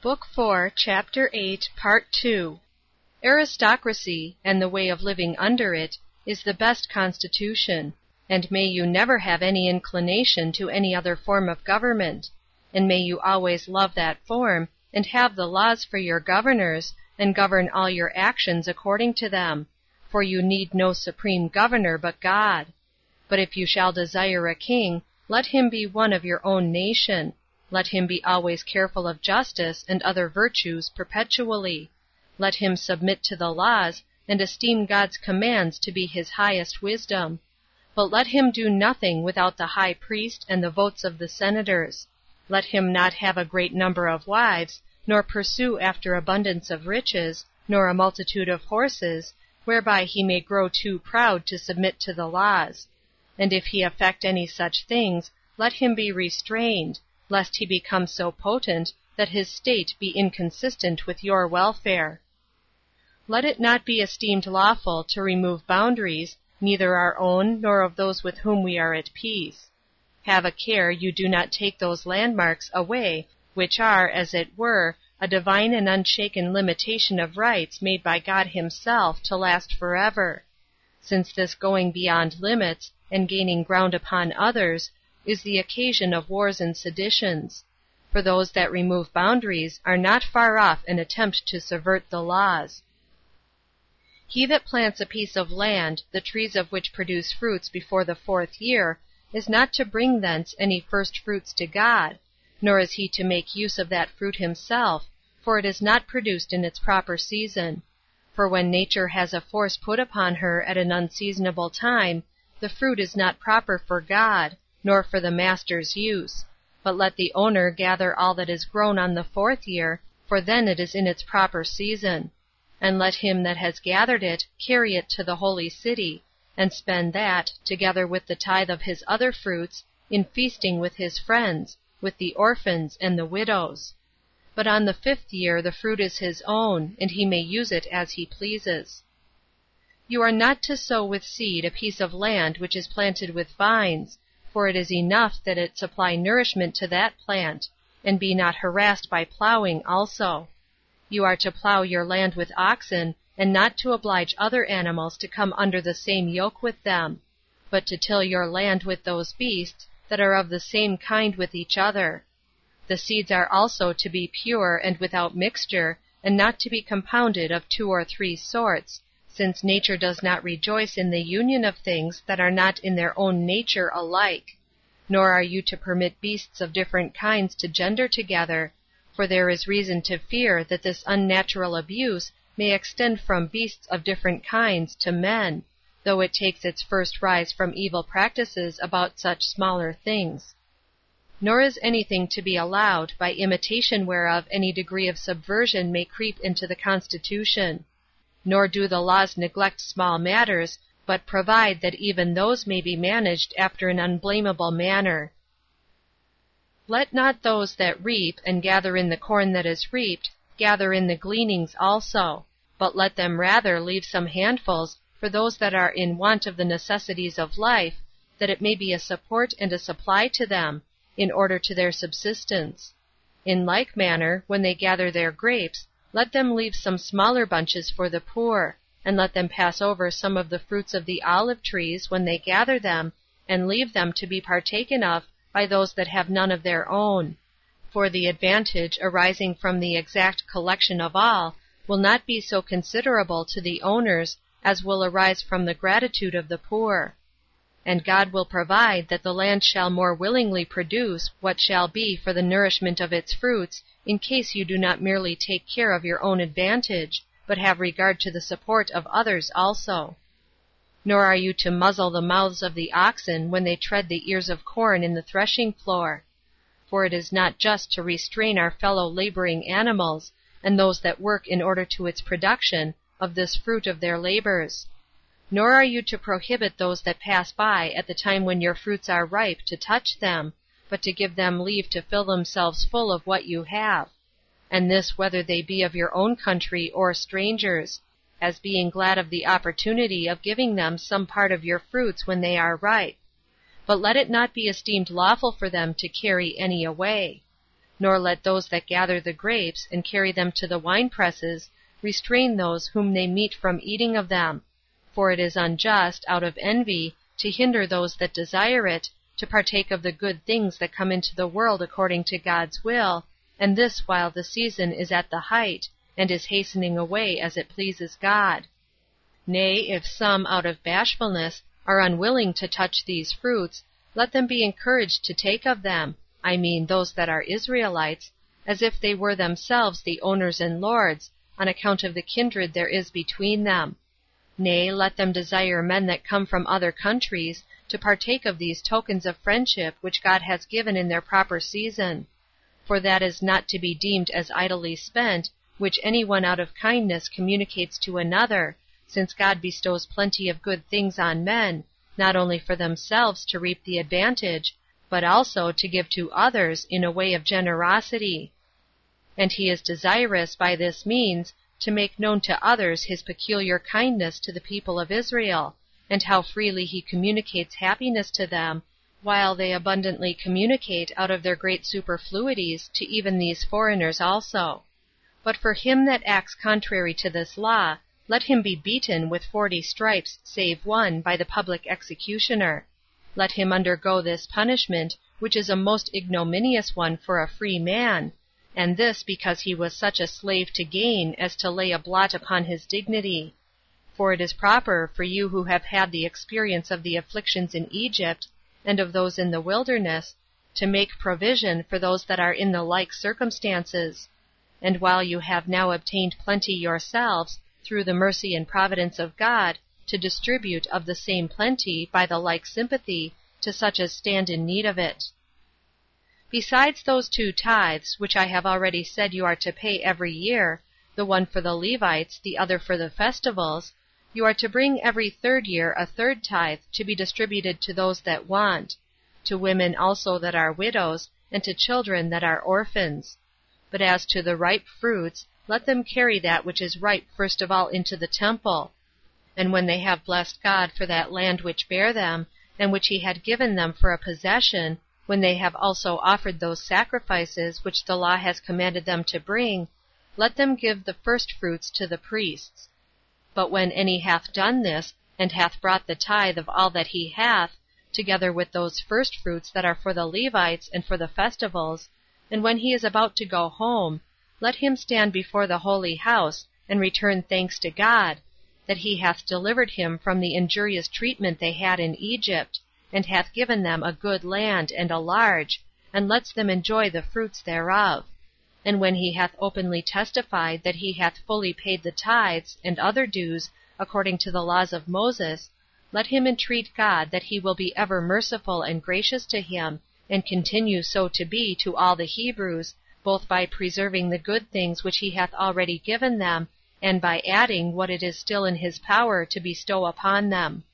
Book 4, Chapter 8, Part 2. Aristocracy, and the way of living under it, is the best constitution, and may you never have any inclination to any other form of government, and may you always love that form, and have the laws for your governors, and govern all your actions according to them, for you need no supreme governor but God. But if you shall desire a king, let him be one of your own nation. Let him be always careful of justice and other virtues perpetually. Let him submit to the laws, and esteem God's commands to be his highest wisdom. But let him do nothing without the high priest and the votes of the senators. Let him not have a great number of wives, nor pursue after abundance of riches, nor a multitude of horses, whereby he may grow too proud to submit to the laws. And if he affect any such things, let him be restrained, lest he become so potent that his state be inconsistent with your welfare. Let it not be esteemed lawful to remove boundaries, neither our own nor of those with whom we are at peace. Have a care you do not take those landmarks away, which are, as it were, a divine and unshaken limitation of rights made by God himself to last forever, since this going beyond limits, and gaining ground upon others, is the occasion of wars and seditions. For those that remove boundaries are not far off an attempt to subvert the laws. He that plants a piece of land, the trees of which produce fruits before the 4th year, is not to bring thence any first fruits to God, nor is he to make use of that fruit himself, for it is not produced in its proper season. For when nature has a force put upon her at an unseasonable time, the fruit is not proper for God, nor for the master's use, but let the owner gather all that is grown on the 4th year, for then it is in its proper season. And let him that has gathered it carry it to the holy city, and spend that, together with the tithe of his other fruits, in feasting with his friends, with the orphans and the widows. But on the 5th year the fruit is his own, and he may use it as he pleases. You are not to sow with seed a piece of land which is planted with vines, for it is enough that it supply nourishment to that plant, and be not harassed by plowing also. You are to plow your land with oxen, and not to oblige other animals to come under the same yoke with them, but to till your land with those beasts that are of the same kind with each other. The seeds are also to be pure and without mixture, and not to be compounded of 2 or 3 sorts, since nature does not rejoice in the union of things that are not in their own nature alike. Nor are you to permit beasts of different kinds to gender together, for there is reason to fear that this unnatural abuse may extend from beasts of different kinds to men, though it takes its first rise from evil practices about such smaller things. Nor is anything to be allowed, by imitation whereof any degree of subversion may creep into the constitution. Nor do the laws neglect small matters, but provide that even those may be managed after an unblameable manner. Let not those that reap, and gather in the corn that is reaped, gather in the gleanings also, but let them rather leave some handfuls for those that are in want of the necessities of life, that it may be a support and a supply to them, in order to their subsistence. In like manner, when they gather their grapes, let them leave some smaller bunches for the poor, and let them pass over some of the fruits of the olive trees when they gather them, and leave them to be partaken of by those that have none of their own. For the advantage arising from the exact collection of all will not be so considerable to the owners as will arise from the gratitude of the poor. And God will provide that the land shall more willingly produce what shall be for the nourishment of its fruits, in case you do not merely take care of your own advantage, but have regard to the support of others also. Nor are you to muzzle the mouths of the oxen when they tread the ears of corn in the threshing floor. For it is not just to restrain our fellow laboring animals, and those that work in order to its production, of this fruit of their labors. Nor are you to prohibit those that pass by at the time when your fruits are ripe to touch them, but to give them leave to fill themselves full of what you have, and this whether they be of your own country or strangers, as being glad of the opportunity of giving them some part of your fruits when they are ripe. But let it not be esteemed lawful for them to carry any away. Nor let those that gather the grapes, and carry them to the winepresses, restrain those whom they meet from eating of them. For it is unjust, out of envy, to hinder those that desire it, to partake of the good things that come into the world according to God's will, and this while the season is at the height, and is hastening away as it pleases God. Nay, if some, out of bashfulness, are unwilling to touch these fruits, let them be encouraged to take of them, I mean those that are Israelites, as if they were themselves the owners and lords, on account of the kindred there is between them. Nay, let them desire men that come from other countries to partake of these tokens of friendship which God has given in their proper season. For that is not to be deemed as idly spent, which any one out of kindness communicates to another, since God bestows plenty of good things on men, not only for themselves to reap the advantage, but also to give to others in a way of generosity. And he is desirous by this means to make known to others his peculiar kindness to the people of Israel, and how freely he communicates happiness to them, while they abundantly communicate out of their great superfluities to even these foreigners also. But for him that acts contrary to this law, let him be beaten with 40 stripes save one by the public executioner. Let him undergo this punishment, which is a most ignominious one for a free man, and this because he was such a slave to gain as to lay a blot upon his dignity. For it is proper for you who have had the experience of the afflictions in Egypt, and of those in the wilderness, to make provision for those that are in the like circumstances. And while you have now obtained plenty yourselves, through the mercy and providence of God, to distribute of the same plenty by the like sympathy to such as stand in need of it. Besides those 2 tithes, which I have already said you are to pay every year, the one for the Levites, the other for the festivals, you are to bring every 3rd year a 3rd tithe to be distributed to those that want, to women also that are widows, and to children that are orphans. But as to the ripe fruits, let them carry that which is ripe first of all into the temple. And when they have blessed God for that land which bare them, and which he had given them for a possession, when they have also offered those sacrifices which the law has commanded them to bring, let them give the first fruits to the priests. But when any hath done this, and hath brought the tithe of all that he hath, together with those first fruits that are for the Levites and for the festivals, and when he is about to go home, let him stand before the holy house, and return thanks to God, that he hath delivered him from the injurious treatment they had in Egypt, and hath given them a good land, and a large, and lets them enjoy the fruits thereof. And when he hath openly testified that he hath fully paid the tithes and other dues according to the laws of Moses, let him entreat God that he will be ever merciful and gracious to him, and continue so to be to all the Hebrews, both by preserving the good things which he hath already given them, and by adding what it is still in his power to bestow upon them.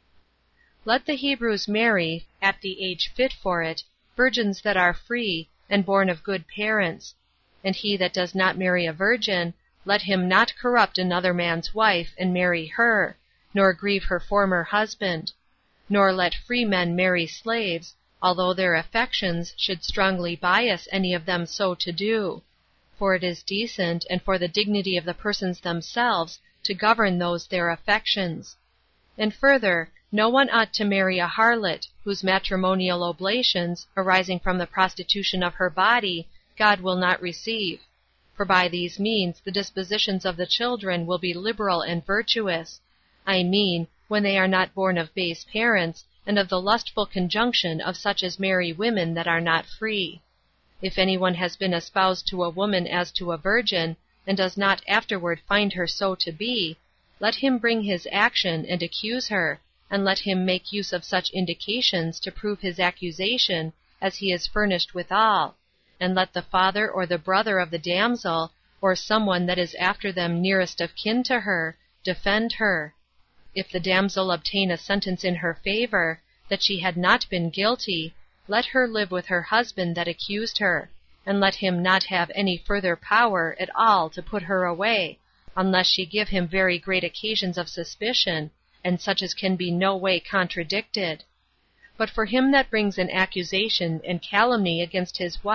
Let the Hebrews marry, at the age fit for it, virgins that are free, and born of good parents. And he that does not marry a virgin, let him not corrupt another man's wife, and marry her, nor grieve her former husband. Nor let free men marry slaves, although their affections should strongly bias any of them so to do. For it is decent, and for the dignity of the persons themselves, to govern those their affections. And further, no one ought to marry a harlot, whose matrimonial oblations, arising from the prostitution of her body, God will not receive. For by these means the dispositions of the children will be liberal and virtuous, I mean, when they are not born of base parents, and of the lustful conjunction of such as marry women that are not free. If anyone has been espoused to a woman as to a virgin, and does not afterward find her so to be, let him bring his action and accuse her, and let him make use of such indications to prove his accusation as he is furnished withal, and let the father or the brother of the damsel, or someone that is after them nearest of kin to her, defend her. If the damsel obtain a sentence in her favor, that she had not been guilty, let her live with her husband that accused her, and let him not have any further power at all to put her away, unless she give him very great occasions of suspicion, and such as can be no way contradicted. But for him that brings an accusation and calumny against his wife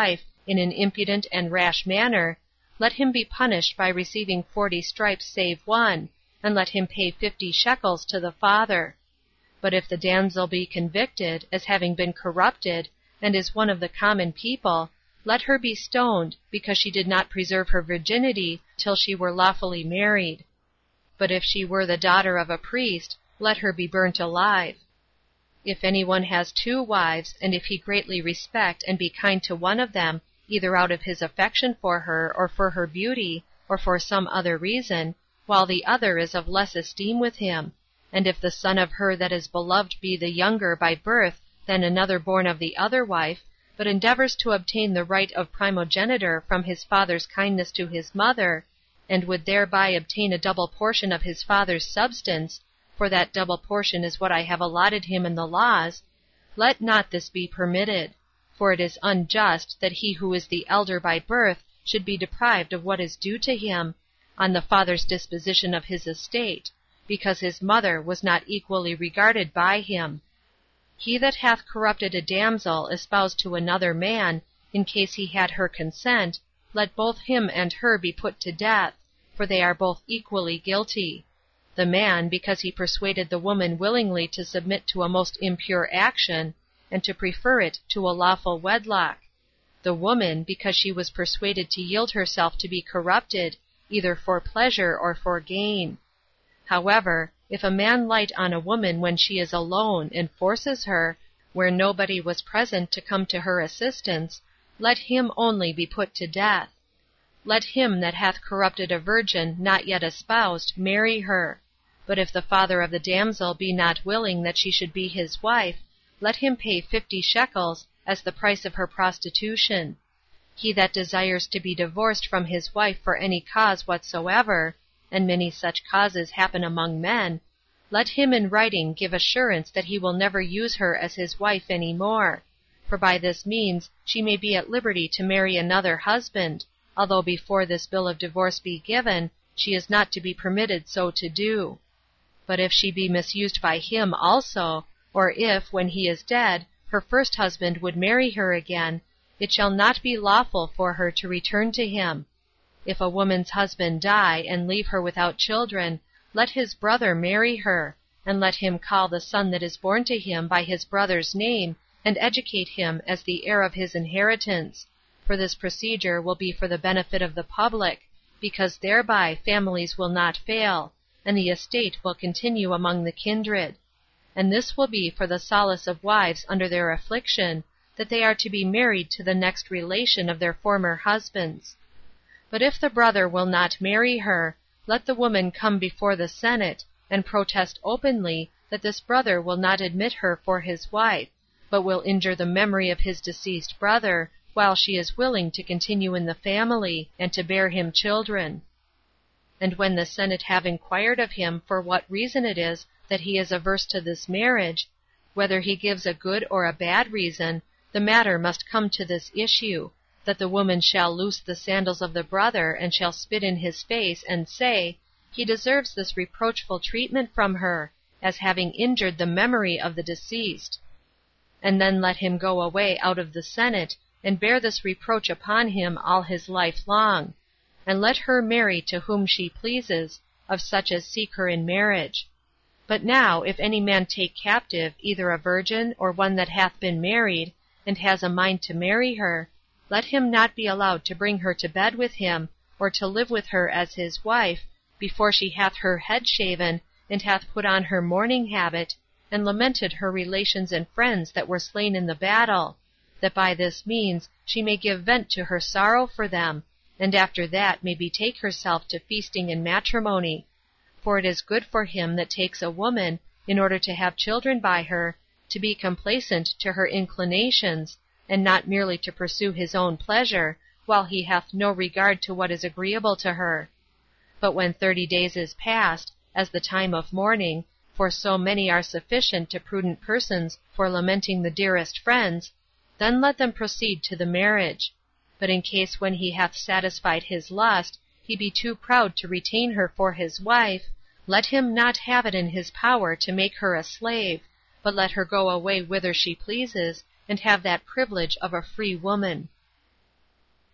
in an impudent and rash manner, let him be punished by receiving 40 stripes save one, and let him pay 50 shekels to the father. But if the damsel be convicted, as having been corrupted, and is one of the common people, let her be stoned, because she did not preserve her virginity till she were lawfully married. But if she were the daughter of a priest, let her be burnt alive. If anyone has 2 wives, and if he greatly respect and be kind to one of them, either out of his affection for her, or for her beauty, or for some other reason, while the other is of less esteem with him, and if the son of her that is beloved be the younger by birth than another born of the other wife, but endeavors to obtain the right of primogeniture from his father's kindness to his mother, and would thereby obtain a double portion of his father's substance, for that double portion is what I have allotted him in the laws, let not this be permitted, for it is unjust that he who is the elder by birth should be deprived of what is due to him, on the father's disposition of his estate, because his mother was not equally regarded by him. He that hath corrupted a damsel espoused to another man, in case he had her consent, let both him and her be put to death, for they are both equally guilty. The man, because he persuaded the woman willingly to submit to a most impure action, and to prefer it to a lawful wedlock. The woman, because she was persuaded to yield herself to be corrupted, either for pleasure or for gain. However, if a man light on a woman when she is alone, and forces her, where nobody was present to come to her assistance, let him only be put to death. Let him that hath corrupted a virgin not yet espoused marry her. But if the father of the damsel be not willing that she should be his wife, let him pay 50 shekels as the price of her prostitution. He that desires to be divorced from his wife for any cause whatsoever, and many such causes happen among men, let him in writing give assurance that he will never use her as his wife any more, for by this means she may be at liberty to marry another husband, although before this bill of divorce be given, she is not to be permitted so to do. But if she be misused by him also, or if, when he is dead, her first husband would marry her again, it shall not be lawful for her to return to him. If a woman's husband die, and leave her without children, let his brother marry her, and let him call the son that is born to him by his brother's name, and educate him as the heir of his inheritance, for this procedure will be for the benefit of the public, because thereby families will not fail, and the estate will continue among the kindred. And this will be for the solace of wives under their affliction, that they are to be married to the next relation of their former husbands. But if the brother will not marry her, let the woman come before the Senate, and protest openly that this brother will not admit her for his wife, but will injure the memory of his deceased brother, while she is willing to continue in the family, and to bear him children. And when the Senate have inquired of him for what reason it is that he is averse to this marriage, whether he gives a good or a bad reason, the matter must come to this issue, that the woman shall loose the sandals of the brother, and shall spit in his face, and say, he deserves this reproachful treatment from her, as having injured the memory of the deceased. And then let him go away out of the Senate, and bear this reproach upon him all his life long, and let her marry to whom she pleases, of such as seek her in marriage. But now, if any man take captive either a virgin or one that hath been married, and has a mind to marry her, let him not be allowed to bring her to bed with him, or to live with her as his wife, before she hath her head shaven, and hath put on her mourning habit, and lamented her relations and friends that were slain in the battle, that by this means she may give vent to her sorrow for them, and after that may betake herself to feasting and matrimony. For it is good for him that takes a woman, in order to have children by her, to be complaisant to her inclinations, and not merely to pursue his own pleasure, while he hath no regard to what is agreeable to her. But when 30 days is past, as the time of mourning, for so many are sufficient to prudent persons for lamenting the dearest friends, then let them proceed to the marriage. But in case when he hath satisfied his lust, he be too proud to retain her for his wife, let him not have it in his power to make her a slave, but let her go away whither she pleases, and have that privilege of a free woman.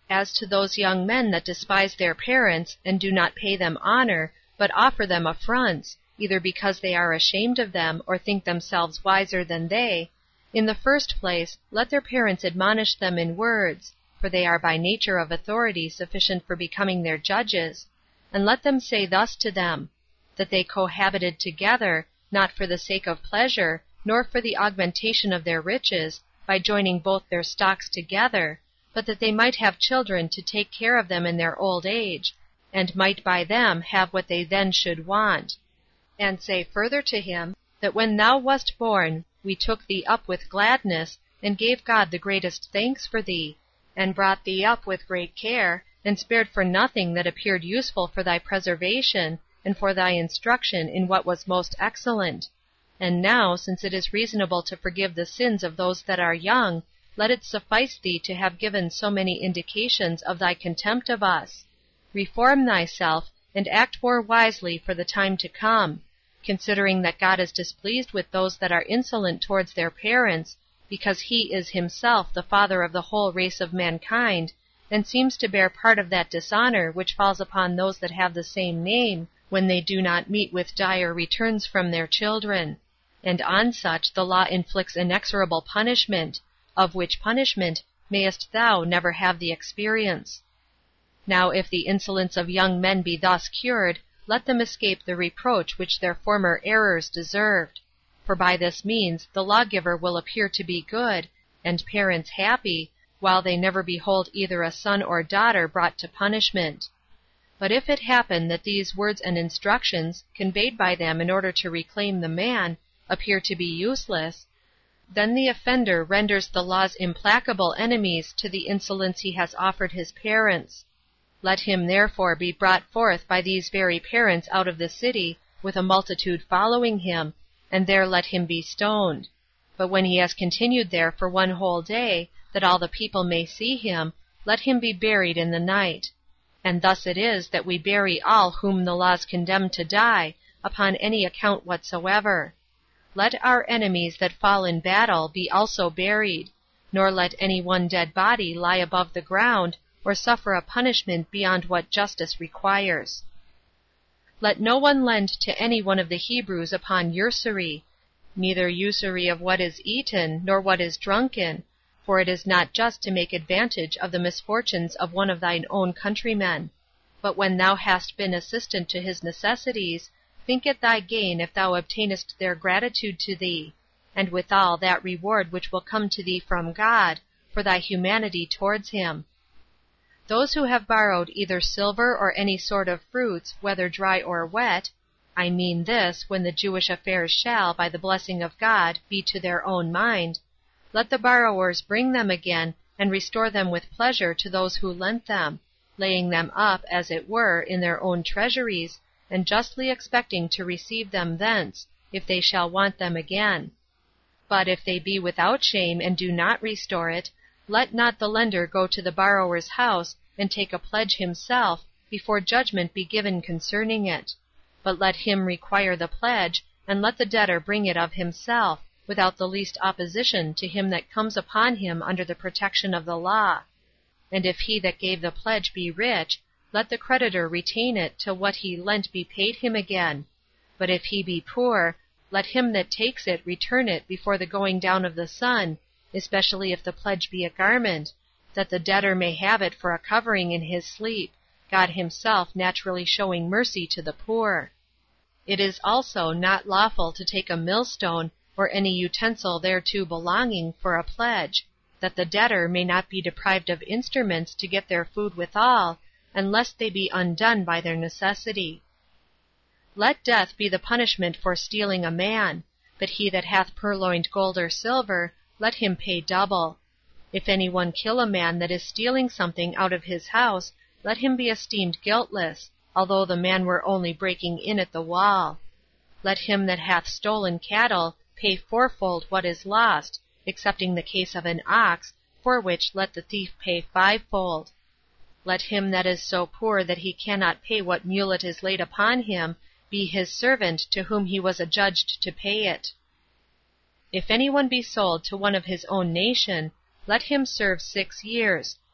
As to those young men that despise their parents, and do not pay them honor, but offer them affronts, either because they are ashamed of them, or think themselves wiser than they, in the first place, let their parents admonish them in words, for they are by nature of authority sufficient for becoming their judges, and let them say thus to them, that they cohabited together, not for the sake of pleasure, nor for the augmentation of their riches, by joining both their stocks together, but that they might have children to take care of them in their old age, and might by them have what they then should want. And say further to him, that when thou wast born, we took thee up with gladness, and gave God the greatest thanks for thee, and brought thee up with great care, and spared for nothing that appeared useful for thy preservation, and for thy instruction in what was most excellent. And now, since it is reasonable to forgive the sins of those that are young, let it suffice thee to have given so many indications of thy contempt of us. Reform thyself, and act more wisely for the time to come, considering that God is displeased with those that are insolent towards their parents, because he is himself the Father of the whole race of mankind, and seems to bear part of that dishonor which falls upon those that have the same name, when they do not meet with dire returns from their children. And on such the law inflicts inexorable punishment, of which punishment mayest thou never have the experience. Now if the insolence of young men be thus cured, let them escape the reproach which their former errors deserved. For by this means the lawgiver will appear to be good, and parents happy, while they never behold either a son or daughter brought to punishment. But if it happen that these words and instructions, conveyed by them in order to reclaim the man, appear to be useless, then the offender renders the law's implacable enemies to the insolence he has offered his parents. Let him therefore be brought forth by these very parents out of the city, with a multitude following him, and there let him be stoned. But when he has continued there for 1 whole day, that all the people may see him, let him be buried in the night. And thus it is that we bury all whom the laws condemn to die, upon any account whatsoever. Let our enemies that fall in battle be also buried, nor let any one dead body lie above the ground, or suffer a punishment beyond what justice requires. Let no one lend to any one of the Hebrews upon usury, neither usury of what is eaten, nor what is drunken, for it is not just to make advantage of the misfortunes of one of thine own countrymen. But when thou hast been assistant to his necessities, think it thy gain if thou obtainest their gratitude to thee, and withal that reward which will come to thee from God, for thy humanity towards him. Those who have borrowed either silver or any sort of fruits, whether dry or wet, I mean this, when the Jewish affairs shall, by the blessing of God, be to their own mind, let the borrowers bring them again, and restore them with pleasure to those who lent them, laying them up, as it were, in their own treasuries, and justly expecting to receive them thence, if they shall want them again. But if they be without shame and do not restore it, let not the lender go to the borrower's house and take a pledge himself, before judgment be given concerning it, but let him require the pledge, and let the debtor bring it of himself, without the least opposition to him that comes upon him under the protection of the law. And if he that gave the pledge be rich, let the creditor retain it till what he lent be paid him again. But if he be poor, let him that takes it return it before the going down of the sun, especially if the pledge be a garment, that the debtor may have it for a covering in his sleep, God himself naturally showing mercy to the poor. It is also not lawful to take a millstone, or any utensil thereto belonging, for a pledge, that the debtor may not be deprived of instruments to get their food withal, unless they be undone by their necessity. Let death be the punishment for stealing a man, but he that hath purloined gold or silver, let him pay double. If any one kill a man that is stealing something out of his house, let him be esteemed guiltless, although the man were only breaking in at the wall. Let him that hath stolen cattle pay fourfold what is lost, excepting the case of an ox, for which let the thief pay fivefold. Let him that is so poor that he cannot pay what mulet is laid upon him, be his servant to whom he was adjudged to pay it. If any one be sold to one of his own nation, let him serve 6 years,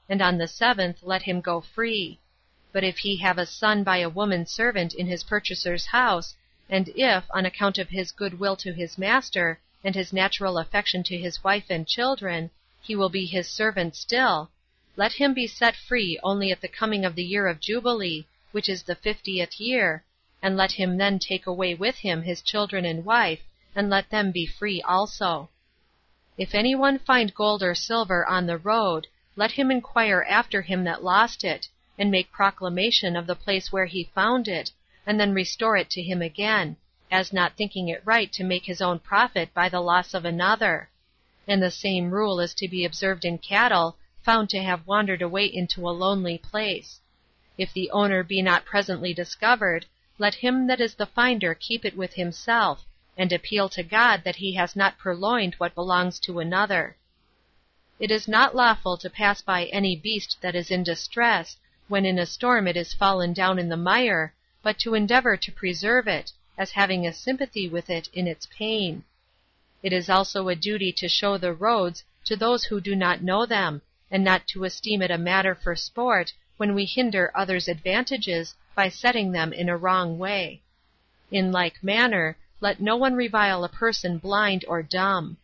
and on the 7th let him go free. But if he have a son by a woman servant in his purchaser's house, and if, on account of his good will to his master, and his natural affection to his wife and children, he will be his servant still, let him be set free only at the coming of the year of Jubilee, which is the 50th year, and let him then take away with him his children and wife, and let them be free also. If any one find gold or silver on the road, let him inquire after him that lost it, and make proclamation of the place where he found it, and then restore it to him again, as not thinking it right to make his own profit by the loss of another. And the same rule is to be observed in cattle found to have wandered away into a lonely place. If the owner be not presently discovered, let him that is the finder keep it with himself, and appeal to God that he has not purloined what belongs to another. It is not lawful to pass by any beast that is in distress, when in a storm it is fallen down in the mire, but to endeavor to preserve it, as having a sympathy with it in its pain. It is also a duty to show the roads to those who do not know them, and not to esteem it a matter for sport when we hinder others' advantages by setting them in a wrong way. In like manner, let no one revile a person blind or dumb.